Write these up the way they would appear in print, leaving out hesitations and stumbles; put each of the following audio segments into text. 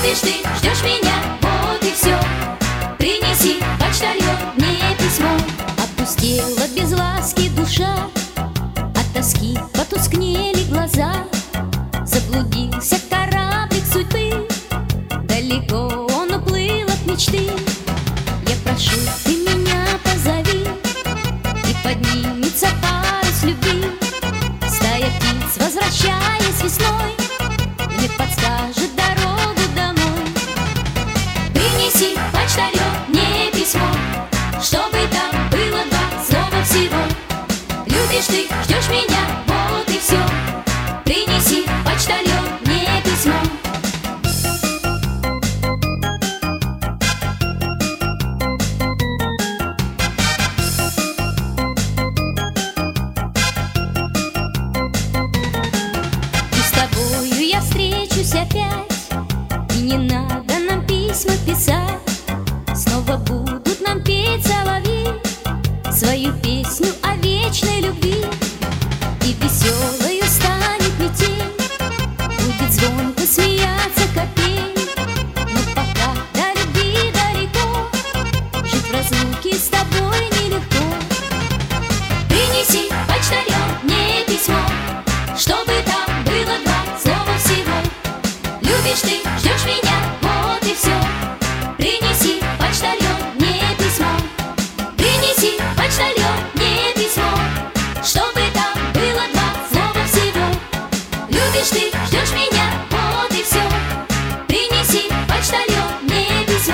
Любишь ты, ждешь меня, вот и все. Принеси, почтальон, мне письмо. Опустела без ласки душа, от тоски потускнели глаза. Заблудился кораблик судьбы, далеко он уплыл от мечты. Я прошу, ты меня позови, и поднимется парус любви. Стая птиц, возвращаясь весной, мне подскажет дорогу домой. Принеси, почтальон, мне письмо, чтобы там было два слова всего. Любишь ты, ждешь меня, вот и все. Принеси, почтальон, мне письмо. И с тобою я встречусь опять, и не надо нам письма писать. Снова будут нам петь соловьи свою песню о вечной любви. И веселою станет метель, будет звонко смеяться капель. Но пока до любви далеко, жить в разлуке с тобой нелегко. Принеси, почтальон, мне письмо, чтобы там было два слова всего. Любишь ты, ждешь меня, вот и все. Принеси, почтальон, мне письмо. Принеси, почтальон, мне письмо, чтобы там было два слова всего. Любишь ты, ждешь меня, вот и все. Принеси, почтальон, мне письмо.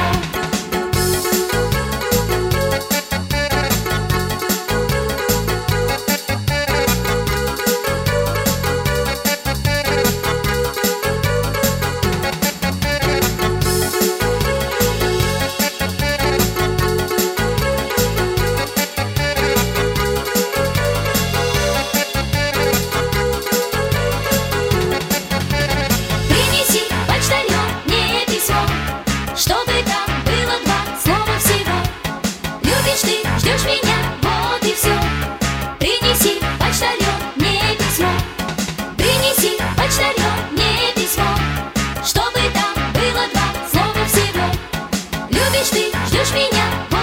Принеси, почтальон, мне письмо, чтобы там было два слова всего. Любишь ты, ждешь меня, вот и все. Принеси, почтальон, мне письмо. Принеси, почтальон, мне письмо, чтобы там было два слова всего. Любишь ты, ждешь меня,